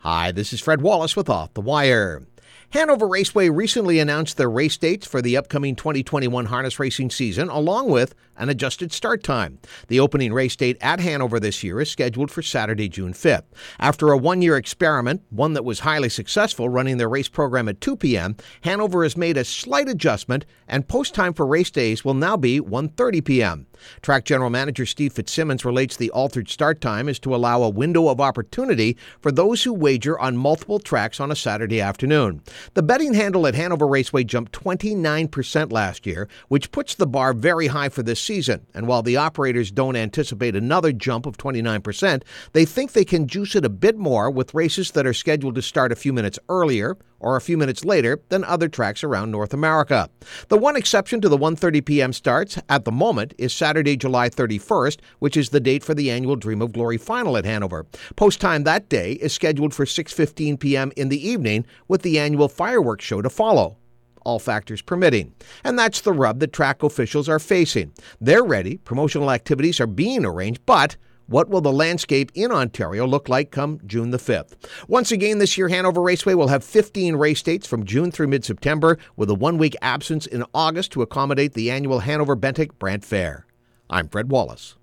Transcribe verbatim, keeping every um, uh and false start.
Hi, this is Fred Wallace with Off the Wire. Hanover Raceway recently announced their race dates for the upcoming twenty twenty-one harness racing season, along with an adjusted start time. The opening race date at Hanover this year is scheduled for Saturday, June fifth. After a one-year experiment, one that was highly successful, running their race program at two p.m., Hanover has made a slight adjustment, and post time for race days will now be one thirty p.m. Track General Manager Steve Fitzsimmons relates the altered start time is to allow a window of opportunity for those who wager on multiple tracks on a Saturday afternoon. The betting handle at Hanover Raceway jumped twenty-nine percent last year, which puts the bar very high for this season. And while the operators don't anticipate another jump of twenty-nine percent, they think they can juice it a bit more with races that are scheduled to start a few minutes earlier or a few minutes later than other tracks around North America. The one exception to the one thirty p.m. starts at the moment is Saturday, July thirty-first, which is the date for the annual Dream of Glory final at Hanover. Post time that day is scheduled for six fifteen p.m. in the evening, with the annual fireworks show to follow, all factors permitting. And that's the rub that track officials are facing. They're ready, promotional activities are being arranged, but what will the landscape in Ontario look like come June the fifth? Once again, this year, Hanover Raceway will have fifteen race dates from June through mid-September, with a one-week absence in August to accommodate the annual Hanover Bentinck Brant Fair. I'm Fred Wallace.